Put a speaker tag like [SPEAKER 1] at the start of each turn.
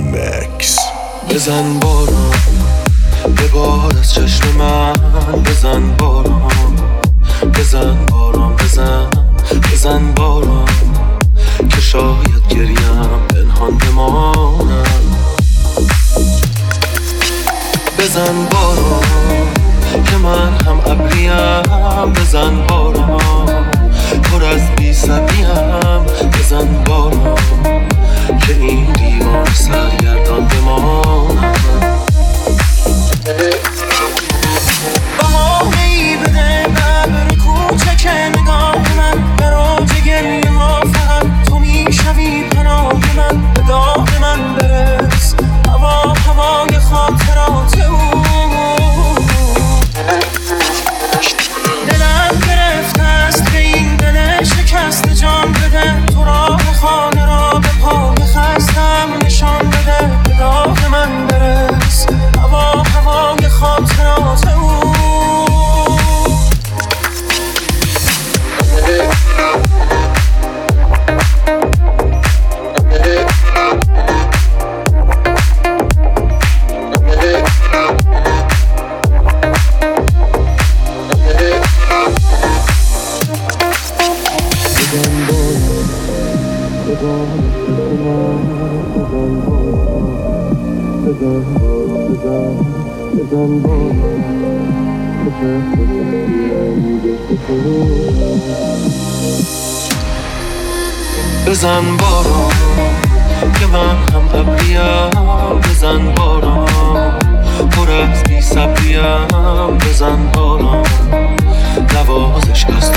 [SPEAKER 1] ریمکس.
[SPEAKER 2] بزن باران یه بار از چشم من، بزن باران، بزن باران، بزن باران که شاید گریم پنهان بمانم. بزن باران که من هم ابریم، بزن باران پر از بی صبریم، بزن باران که این دیوان سرگردان بمانم. بهانه‌ای بده بر کوچک نگاه من، در اوج گریه ها فقط تو میشوی پناه من. به داغ من برس هوای خاطرات او، دلم گرفته است به این دل شکست جان بده. تو راه خانه را به پای خستم نشان بده. به داغ من برس هوای خاطرات او. بزن باران که من هم ابریم، بزن باران پر از بی صبریم، بزن باران نوازش کست